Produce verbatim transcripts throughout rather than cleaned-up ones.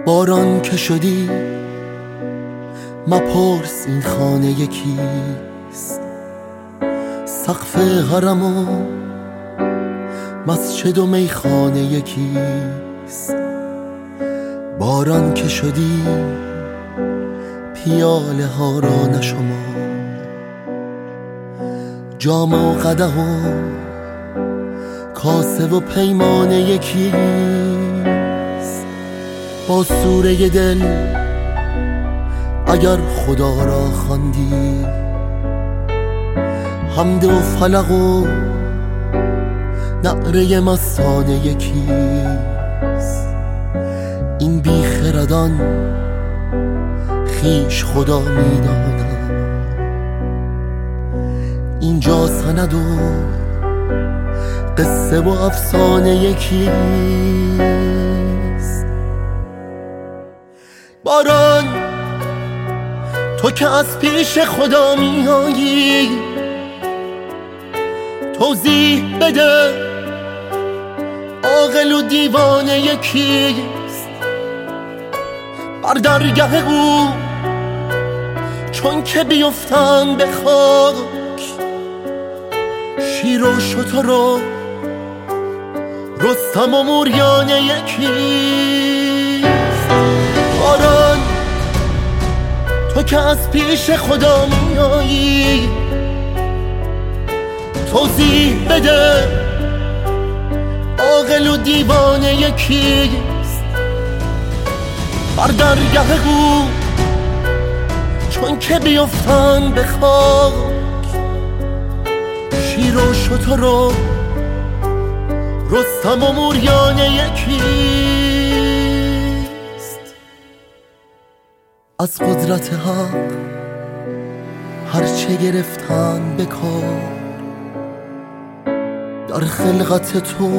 باران که شدی مپرس این خانه یکیست، سقف حرم و مسجد و میخانه یکیست. باران که شدی پیاله ها را نشمار، جام و قدح و کاسه و پیمانه یکیست. با سوره دل اگر خدا را خواندی، حمد و فلق و نعره مستانه یکیست. این بی خردان خیش خدا می دانند، اینجا سند و قصه و افسانه یکیست. باران تو که از پیش خدا می آیی، توضیح بده عاقل و دیوانه یکیست. بر درگه او چون که بیفتن به خاک، شیر و شتر و رستم و موریانه یکیست. باران تو که از پیش خدا می آیی، توضیح بده عاقل و دیوانه یکیست. بر درگه او چون که بیفتن به خاک، شیر و شتر و رستم و موریانه یکیست. از قدرت حق هرچه گرفتن به کار، در خلقت تو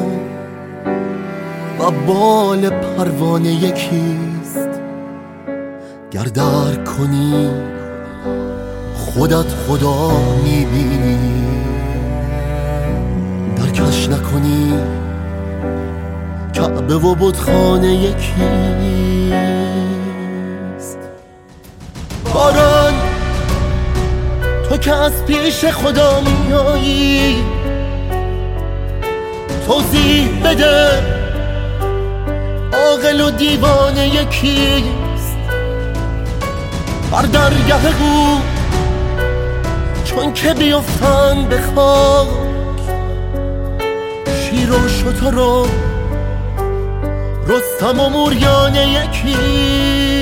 و بال پروانه یکیست. گر درک کنی خودت خدا میبینی، درکش نکنی کعبه و بتخانه یکیست. باران تو که از پیش خدا میایی، توضیح بده عاقل و دیوانه یکیست. بر درگه او چون که بیفتن به خاک، شیر و شتر و رستم و موریانه یکیست.